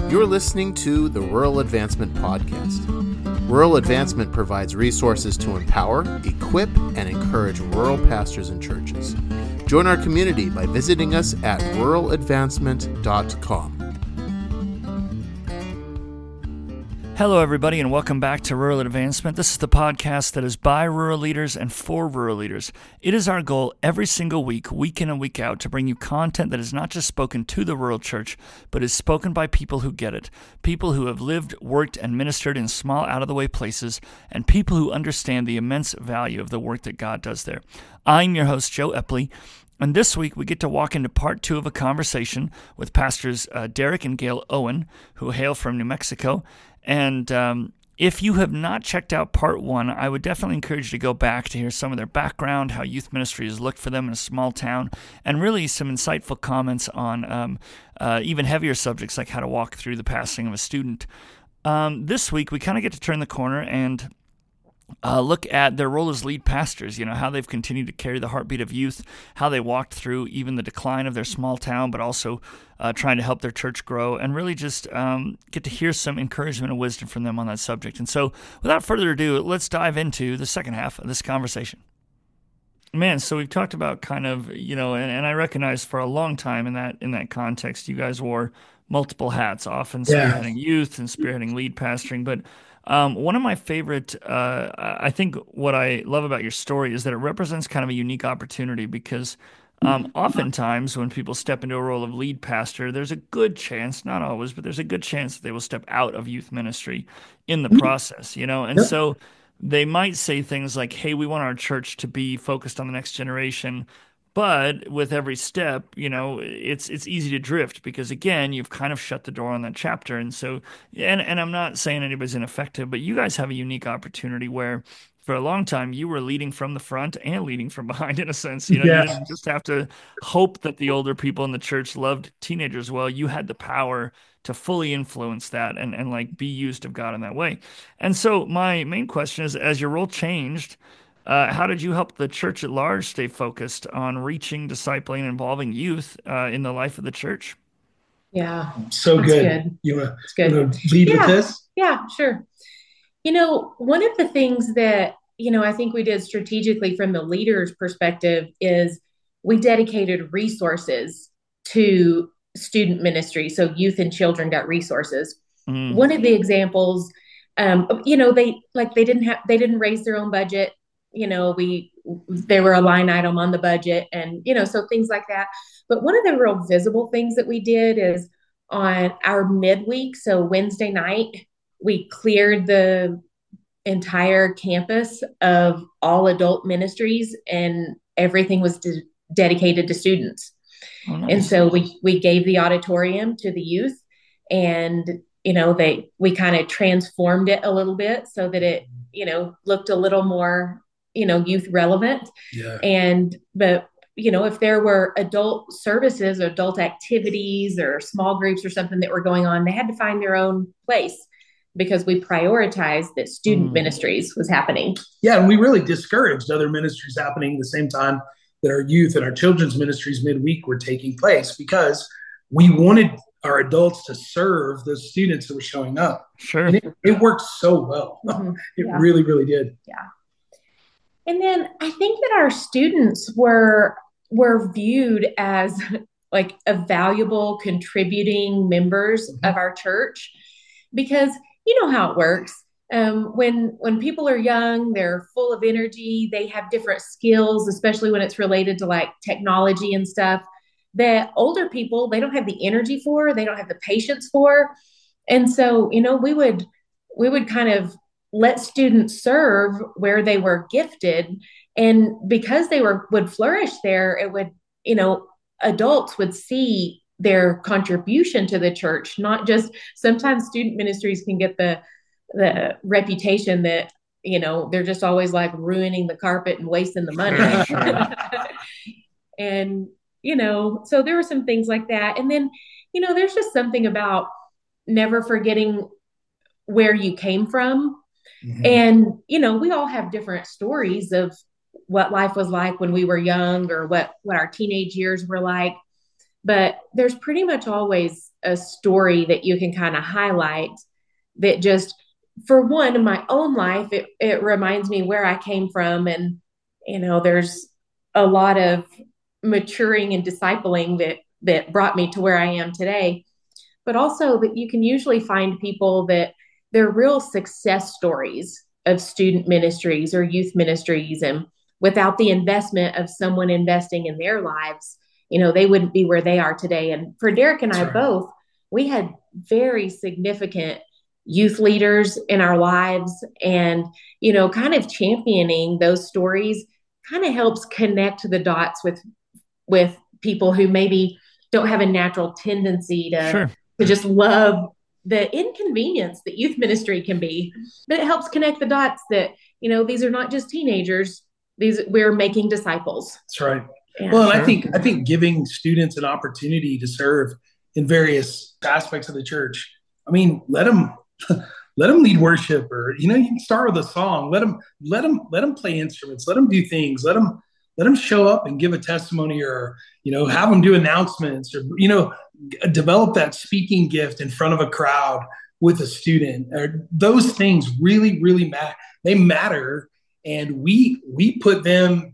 You're listening to the Rural Advancement Podcast. Rural Advancement provides resources to empower, equip, and encourage rural pastors and churches. Join our community by visiting us at ruraladvancement.com. Hello, everybody, and welcome back to Rural Advancement. This is the podcast that is by rural leaders and for rural leaders. It is our goal every single week, week in and week out, to bring you content that is not just spoken to the rural church, but is spoken by people who get it, people who have lived, worked, and ministered in small, out-of-the-way places, and people who understand the immense value of the work that God does there. I'm your host, Joe Epley. And this week, we get to walk into part two of a conversation with pastors Derek and Gail Owen, who hail from New Mexico. And if you have not checked out part one, I would definitely encourage you to go back to hear some of their background, how youth ministry has looked for them in a small town, and really some insightful comments on even heavier subjects like how to walk through the passing of a student. This week, we kind of get to turn the corner and look at their role as lead pastors, how they've continued to carry the heartbeat of youth, how they walked through even the decline of their small town, but also trying to help their church grow, and really just get to hear some encouragement and wisdom from them on that subject. And so without further ado, let's dive into the second half of this conversation. Man, so we've talked about kind of, and I recognize for a long time in that context, you guys wore multiple hats, often spearheading youth and spearheading lead pastoring, but one of my favorite, I think what I love about your story is that it represents kind of a unique opportunity because oftentimes when people step into a role of lead pastor, there's a good chance, not always, but there's a good chance that they will step out of youth ministry in the process, and so they might say things like, hey, we want our church to be focused on the next generation. But with every step, it's easy to drift because, again, you've kind of shut the door on that chapter. And so, and I'm not saying anybody's ineffective, but you guys have a unique opportunity where for a long time you were leading from the front and leading from behind in a sense. You didn't just have to hope that the older people in the church loved teenagers well. You had the power to fully influence that and like be used of God in that way. And so my main question is, as your role changed, how did you help the church at large stay focused on reaching, discipling, and involving youth in the life of the church? Yeah. So good. You want to lead with this? Yeah, sure. One of the things that, I think we did strategically from the leader's perspective is we dedicated resources to student ministry. So youth and children got resources. One of the examples, they didn't raise their own budget. They were a line item on the budget and, so things like that. But one of the real visible things that we did is on our midweek. So Wednesday night, we cleared the entire campus of all adult ministries and everything was dedicated to students. Oh, nice. And so we gave the auditorium to the youth and, we kind of transformed it a little bit so that it, looked a little more youth relevant. Yeah. But if there were adult services, or adult activities or small groups or something that were going on, they had to find their own place because we prioritized that student ministries was happening. Yeah. And we really discouraged other ministries happening at the same time that our youth and our children's ministries midweek were taking place because we wanted our adults to serve those students that were showing up. Sure. And it worked so well. It really, really did. Yeah. And then I think that our students were viewed as like a valuable contributing members of our church because you know how it works. When people are young, they're full of energy, they have different skills, especially when it's related to like technology and stuff that older people, they don't have the energy for, they don't have the patience for. And so, we would kind of let students serve where they were gifted. And because they would flourish there, it would, adults would see their contribution to the church, not just sometimes student ministries can get the reputation that, they're just always like ruining the carpet and wasting the money. And, so there were some things like that. And then, there's just something about never forgetting where you came from. Mm-hmm. And, we all have different stories of what life was like when we were young or what our teenage years were like. but there's pretty much always a story that you can kind of highlight that just, for one, in my own life, it reminds me where I came from. And, there's a lot of maturing and discipling that brought me to where I am today. But also that you can usually find people that they're real success stories of student ministries or youth ministries. And without the investment of someone investing in their lives, they wouldn't be where they are today. And for Derek and I both, we had very significant youth leaders in our lives, and, kind of championing those stories kind of helps connect the dots with people who maybe don't have a natural tendency to just love the inconvenience that youth ministry can be. But it helps connect the dots that, these are not just teenagers. We're making disciples. That's right. Yeah. Well, and I think giving students an opportunity to serve in various aspects of the church. I mean, let them lead worship, or you can start with a song. Let them play instruments. Let them do things. Let them show up and give a testimony, or have them do announcements, or develop that speaking gift in front of a crowd with a student. Those things really, really matter. They matter, and we put them.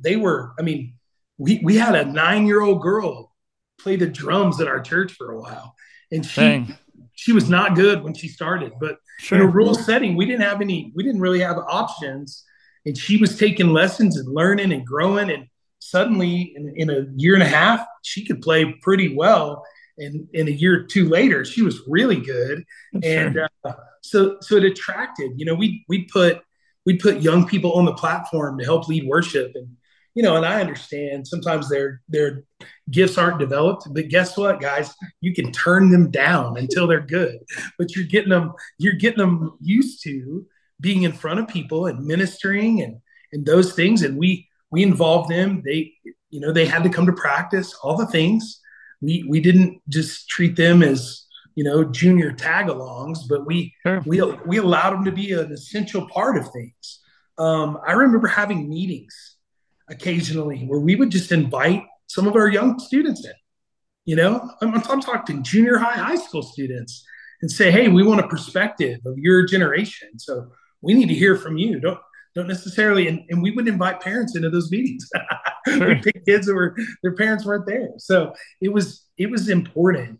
We had a 9-year-old girl play the drums at our church for a while, and she was not good when she started, but in a rural setting, we didn't really have options, and she was taking lessons and learning and growing, and suddenly in a year and a half, she could play pretty well. And in a year or two later, she was really good. And so it attracted, we'd put young people on the platform to help lead worship. And, and I understand sometimes their gifts aren't developed, but guess what, guys? You can turn them down until they're good, but you're getting them used to being in front of people and ministering and those things. And we involved them. They had to come to practice, all the things. We didn't just treat them as, junior tag-alongs, but we allowed them to be an essential part of things. I remember having meetings occasionally where we would just invite some of our young students in. I'm talking junior high school students, and say, hey, we want a perspective of your generation. So we need to hear from you. Don't necessarily, and we would invite parents into those meetings. We pick kids that their parents weren't there. So it was important.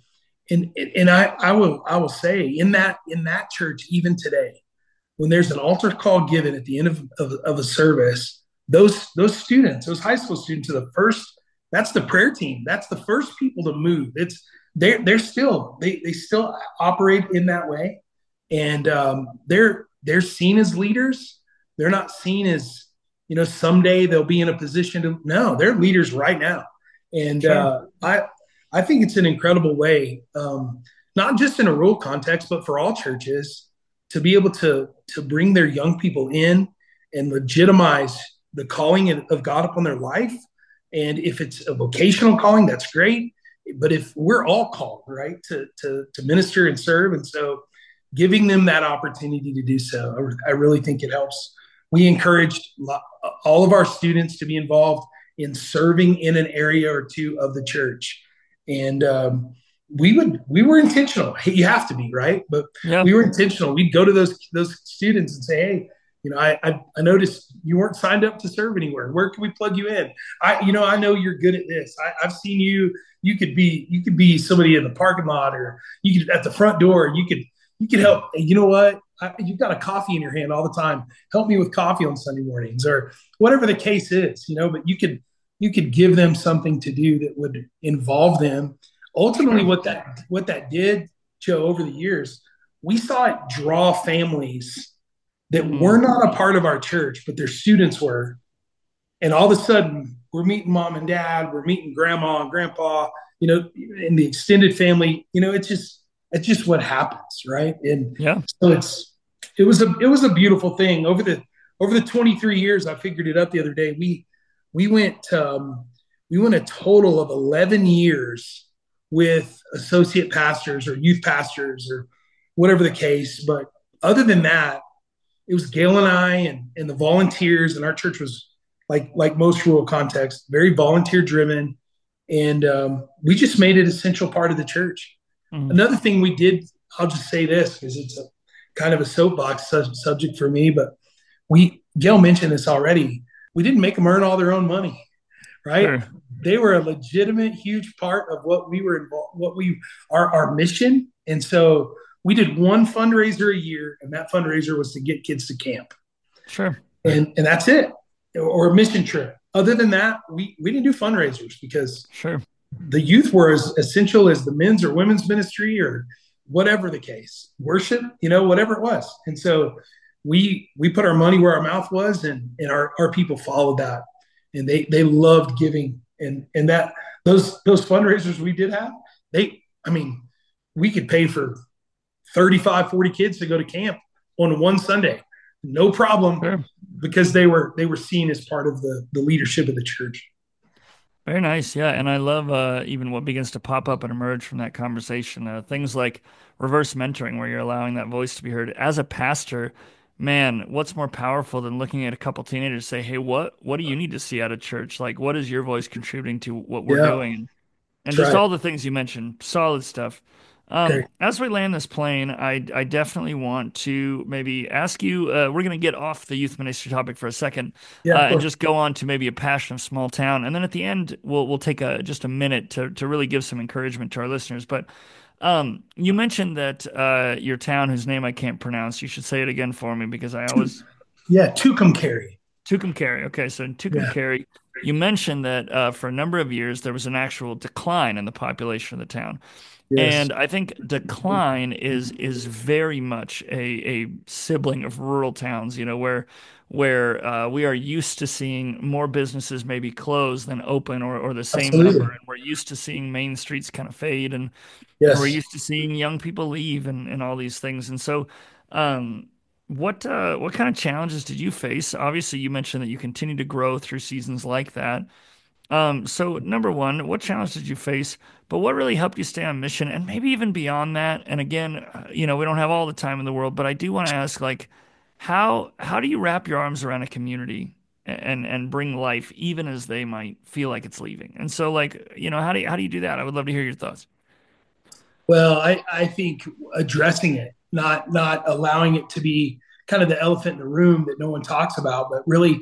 And I will say in that church, even today, when there's an altar call given at the end of a service, those students, those high school students are that's the prayer team. That's the first people to move. They still operate in that way. And they're seen as leaders. They're not seen as, someday they'll be in a position to, no, they're leaders right now. And I think it's an incredible way, not just in a rural context, but for all churches to be able to bring their young people in and legitimize the calling of God upon their life. And if it's a vocational calling, that's great. But if we're all called, right, to minister and serve, and so giving them that opportunity to do so, I really think it helps. We encouraged all of our students to be involved in serving in an area or two of the church. And we were intentional. You have to be, right? But we were intentional. We'd go to those students and say, hey, I noticed you weren't signed up to serve anywhere. Where can we plug you in? I know you're good at this. I've seen you. You could be somebody in the parking lot, or you could at the front door. You could help. And you know what? You've got a coffee in your hand all the time. Help me with coffee on Sunday mornings, or whatever the case is. But you could give them something to do that would involve them. Ultimately, what that did, Joe, over the years, we saw it draw families that were not a part of our church, but their students were. And all of a sudden, we're meeting mom and dad, we're meeting grandma and grandpa, in the extended family. It's just what happens, right? And so it was a beautiful thing. Over the 23 years, I figured it up the other day. We went a total of 11 years with associate pastors or youth pastors or whatever the case. But other than that, it was Gail and I and the volunteers, and our church was like most rural contexts, very volunteer driven. And we just made it an essential part of the church. Mm-hmm. Another thing we did, I'll just say this because it's a kind of a soapbox subject for me, but Gail mentioned this already. We didn't make them earn all their own money, right? Sure. They were a legitimate, huge part of what we were involved, our mission. And so we did one fundraiser a year, and that fundraiser was to get kids to camp. Sure. And that's it, or a mission trip. Other than that, we didn't do fundraisers because sure, the youth were as essential as the men's or women's ministry or whatever the case, worship, whatever it was. And so we put our money where our mouth was, and our people followed that, and they loved giving. And that those fundraisers we did have, we could pay for 35, 40 kids to go to camp on one Sunday, no problem, sure. Because they were seen as part of the leadership of the church. Very nice. Yeah. And I love even what begins to pop up and emerge from that conversation. Things like reverse mentoring, where you're allowing that voice to be heard. As a pastor, man, what's more powerful than looking at a couple teenagers say, hey, what do you need to see out of church? Like, what is your voice contributing to what we're doing? And just all the things you mentioned, solid stuff. As we land this plane, I definitely want to maybe ask you, we're going to get off the youth ministry topic for a second, and just go on to maybe a passion of small town. And then at the end, we'll take just a minute to really give some encouragement to our listeners. But you mentioned that your town, whose name I can't pronounce, you should say it again for me because I always... Yeah, Tucumcari. Tucumcari. Okay, so in Tucumcari, you mentioned that for a number of years, there was an actual decline in the population of the town. Yes. And I think decline is very much a sibling of rural towns, where we are used to seeing more businesses maybe close than open or the same Absolutely. number. And we're used to seeing main streets kind of fade, and yes. we're used to seeing young people leave and all these things. And so what kind of challenges did you face? Obviously, you mentioned that you continue to grow through seasons like that. So number one, what challenge did you face? But what really helped you stay on mission, and maybe even beyond that? And again, we don't have all the time in the world, but I do want to ask, like, how do you wrap your arms around a community and bring life even as they might feel like it's leaving? And so, like, how do you do that? I would love to hear your thoughts. Well, I think addressing it, not allowing it to be kind of the elephant in the room that no one talks about, but really,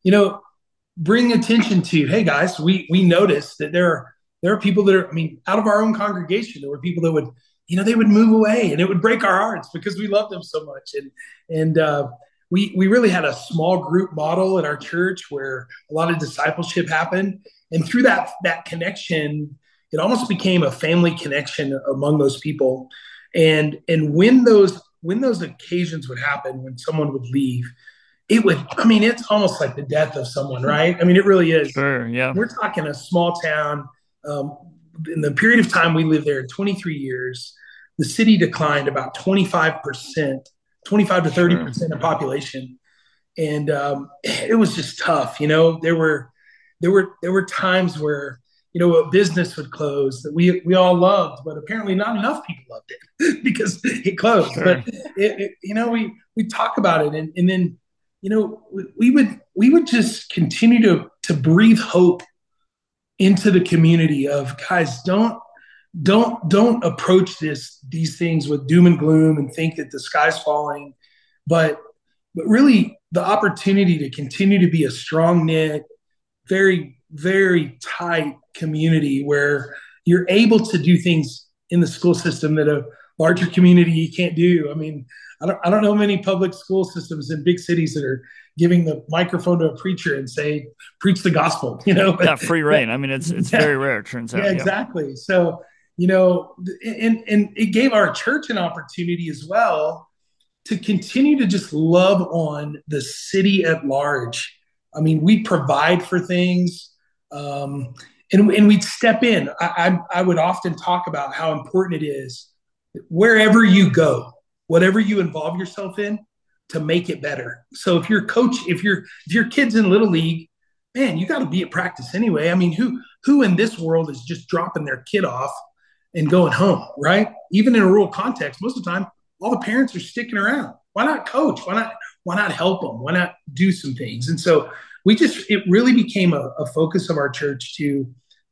bring attention to, hey guys, we noticed that there are people that are, out of our own congregation, there were people that would, they would move away, and it would break our hearts because we love them so much. And we really had a small group model at our church where a lot of discipleship happened. And through that connection, it almost became a family connection among those people. And when those occasions would happen, when someone would leave, it's almost like the death of someone, right? It really is. Sure, yeah. We're talking a small town. In the period of time we lived there, 23 years, the city declined about 25% to 30% of population. And it was just tough. There were times where, a business would close that we all loved, but apparently not enough people loved it because it closed. Sure. But we talk about it, and then, we would just continue to breathe hope into the community of, guys, don't approach these things with doom and gloom and think that the sky's falling, but really the opportunity to continue to be a strong knit, very, very tight community where you're able to do things in the school system that a larger community you can't do. I don't know many public school systems in big cities that are giving the microphone to a preacher and say, preach the gospel, Yeah, free reign. It's very rare, it turns out. Yeah, exactly. Yeah. So, and it gave our church an opportunity as well to continue to just love on the city at large. We provide for things, and we'd step in. I would often talk about how important it is wherever you go, whatever you involve yourself in, to make it better. So if your kid's in Little League, man, you got to be at practice anyway. Who in this world is just dropping their kid off and going home, right? Even in a rural context, most of the time, all the parents are sticking around. Why not coach? Why not help them? Why not do some things? And so it really became a focus of our church to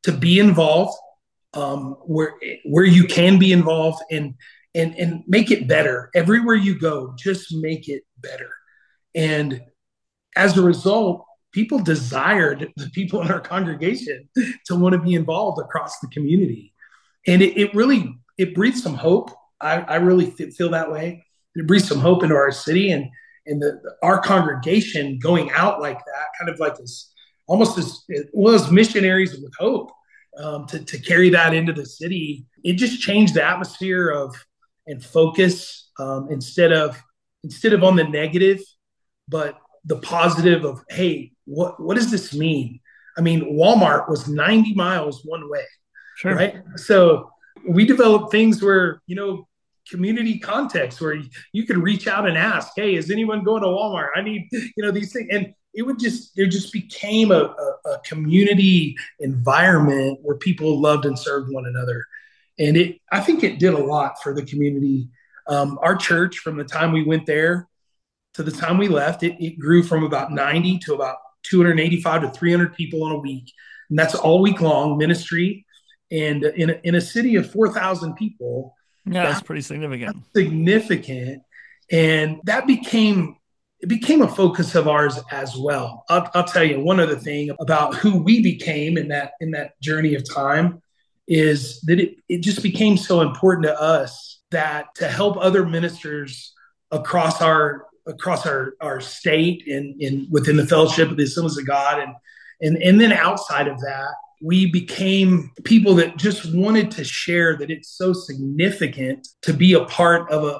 to be involved, where you can be involved, and make it better everywhere you go. Just make it better. And as a result, people desired the people in our congregation to want to be involved across the community, and it really it breathes some hope. I really feel that way. It breathes some hope into our city, and our congregation going out like that, kind of like this, almost as well as missionaries with hope, to carry that into the city. It just changed the atmosphere of and focus, instead of on the negative, but the positive of, hey, what does this mean? I mean, Walmart was 90 miles one way, Sure. right? So we developed things where, community context where you could reach out and ask, hey, is anyone going to Walmart? I need, these things. And it just became a community environment where people loved and served one another. And I think it did a lot for the community. Our church, from the time we went there to the time we left, it grew from about 90 to about 285 to 300 people in a week. And that's all week long ministry. And in a city of 4,000 people, Yeah, that's pretty significant. Significant. And it became a focus of ours as well. I'll tell you one other thing about who we became in that journey of time is that it just became so important to us that to help other ministers across our state and within the fellowship of the Assemblies of God, and then outside of that, we became people that just wanted to share that it's so significant to be a part of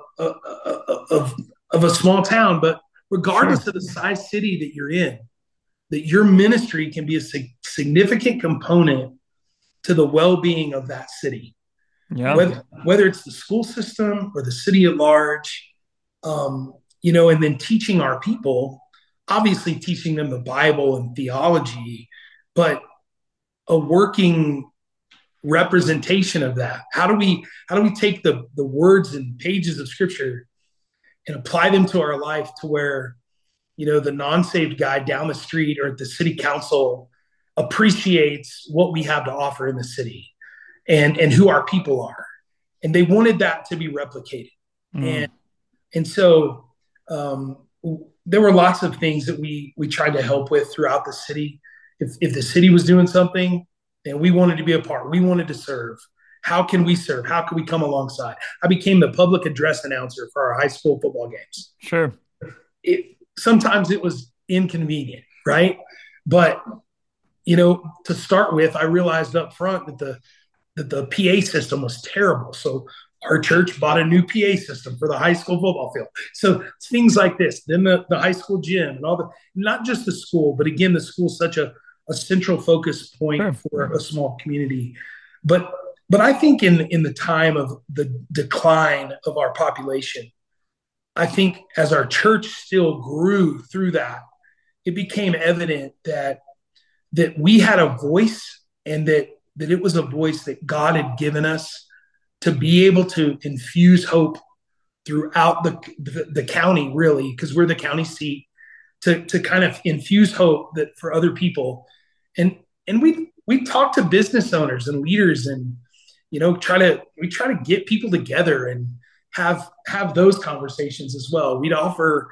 a small town, but regardless of the size city that you're in, that your ministry can be a significant component to the well-being of that city. Yeah. Whether it's the school system or the city at large, and then teaching our people, obviously teaching them the Bible and theology, but a working representation of that. How do we take the words and pages of scripture and apply them to our life to where, the non-saved guy down the street or at the city council appreciates what we have to offer in the city and who our people are. And they wanted that to be replicated. And so there were lots of things that we tried to help with throughout the city. If the city was doing something and we wanted to be a part, we wanted to serve. How can we serve? How can we come alongside? I became the public address announcer for our high school football games. Sure. Sometimes it was inconvenient, right? But, to start with, I realized up front that the PA system was terrible. So our church bought a new PA system for the high school football field. So things like this, then the high school gym and not just the school, but again, the school's such a central focus point for a small community. But I think in the time of the decline of our population, I think as our church still grew through that, it became evident that we had a voice, and that it was a voice that God had given us to be able to infuse hope throughout the county, really, because we're the county seat, to kind of infuse hope that for other people. And we talk to business owners and leaders, and we try to get people together and have those conversations as well. We'd offer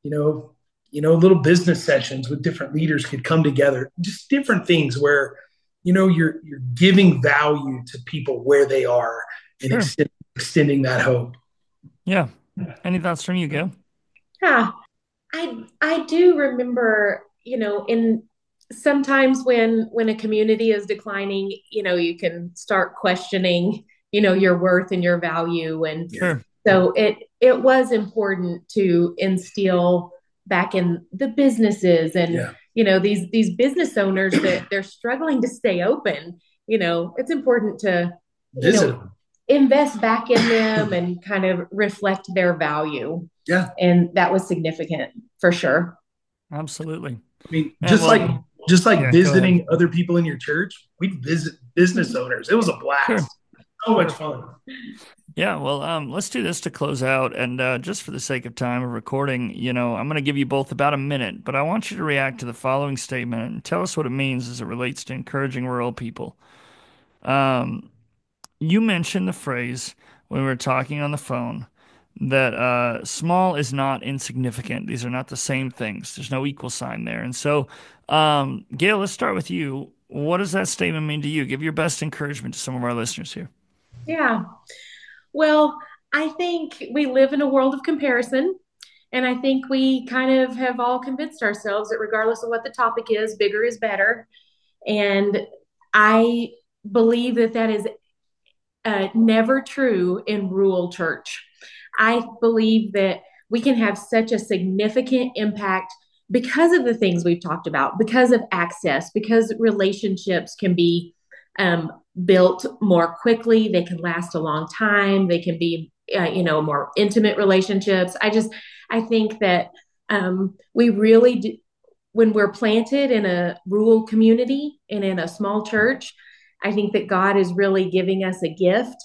little business sessions with different leaders could come together, just different things where you're giving value to people where they are and extending that hope. Yeah. Any thoughts from you, Gail? Yeah, I do remember, in sometimes when a community is declining, you can start questioning, your worth and your value. And so it was important to instill back in the businesses and, these business owners that they're struggling to stay open. It's important to invest back in them and kind of reflect their value. Yeah. And that was significant for sure. Absolutely. I mean, just like visiting other people in your church, we'd visit business owners. It was a blast. Sure. So much fun. Yeah, well, let's do this to close out. And just for the sake of time of recording, I'm going to give you both about a minute, but I want you to react to the following statement and tell us what it means as it relates to encouraging rural people. You mentioned the phrase when we were talking on the phone that small is not insignificant. These are not the same things. There's no equal sign there. And so, Gail, let's start with you. What does that statement mean to you? Give your best encouragement to some of our listeners here. Yeah. Well, I think we live in a world of comparison. And I think we kind of have all convinced ourselves that regardless of what the topic is, bigger is better. And I believe that that is never true in rural church. I believe that we can have such a significant impact because of the things we've talked about, because of access, because relationships can be um, built more quickly, they can last a long time, they can be, more intimate relationships. I think that we really do, when we're planted in a rural community and in a small church, I think that God is really giving us a gift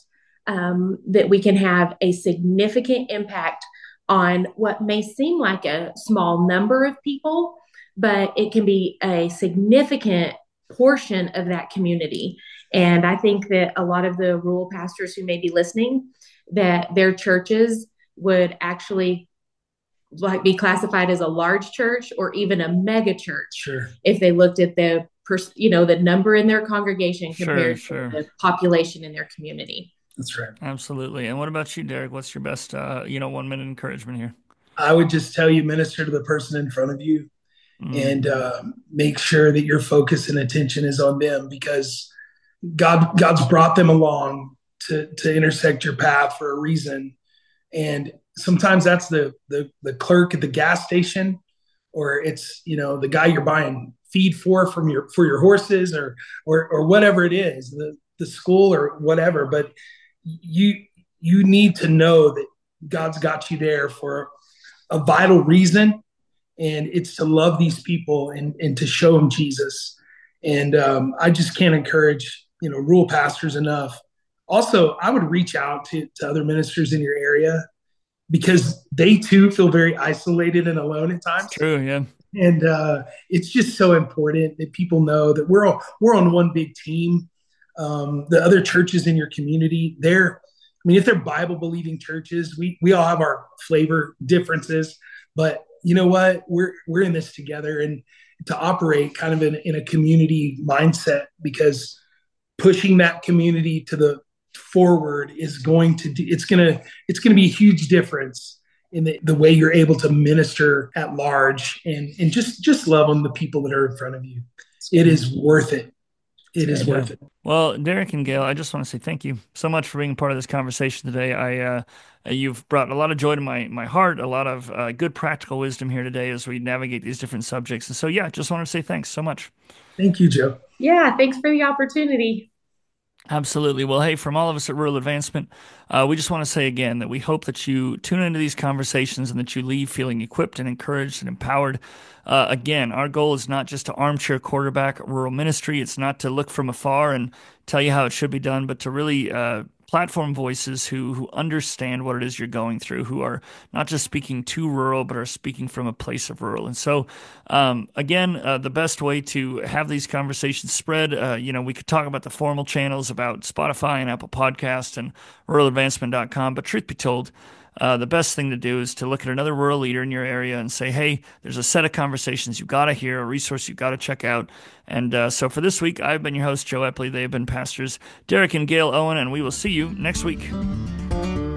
that we can have a significant impact on what may seem like a small number of people, but it can be a significant portion of that community. And I think that a lot of the rural pastors who may be listening, that their churches would actually like be classified as a large church or even a mega church. Sure. If they looked at the number in their congregation compared Sure. to the population in their community. That's right. Absolutely. And what about you, Derek? What's your best, 1 minute encouragement here? I would just tell you, minister to the person in front of you and make sure that your focus and attention is on them, because God's brought them along to intersect your path for a reason. And sometimes that's the clerk at the gas station, or it's, the guy you're buying feed for your horses, or whatever it is, the school or whatever. But you need to know that God's got you there for a vital reason, and it's to love these people and to show them Jesus. And I just can't encourage rural pastors enough. Also, I would reach out to other ministers in your area, because they too feel very isolated and alone at times. True, yeah. And it's just so important that people know that we're on one big team. The other churches in your community, if they're Bible believing churches, we all have our flavor differences, but you know what? We're in this together, and to operate kind of in a community mindset, because pushing that community to the forward is going to be a huge difference in the way you're able to minister at large, and just love on the people that are in front of you. It is worth it. It is worth it. Well, Derek and Gail, I just want to say thank you so much for being part of this conversation today. You've brought a lot of joy to my heart, a lot of good practical wisdom here today as we navigate these different subjects. And so, yeah, just want to say thanks so much. Thank you, Joe. Yeah, thanks for the opportunity. Absolutely. Well, hey, from all of us at Rural Advancement, we just want to say again that we hope that you tune into these conversations and that you leave feeling equipped and encouraged and empowered. Again, our goal is not just to armchair quarterback rural ministry. It's not to look from afar and tell you how it should be done, but to really platform voices who understand what it is you're going through, who are not just speaking to rural, but are speaking from a place of rural. And so, again, the best way to have these conversations spread, we could talk about the formal channels, about Spotify and Apple Podcasts and ruraladvancement.com, but truth be told, the best thing to do is to look at another rural leader in your area and say, hey, there's a set of conversations you've got to hear, a resource you've got to check out. And so for this week, I've been your host, Joe Epley. They have been pastors Derek and Gail Owen, and we will see you next week.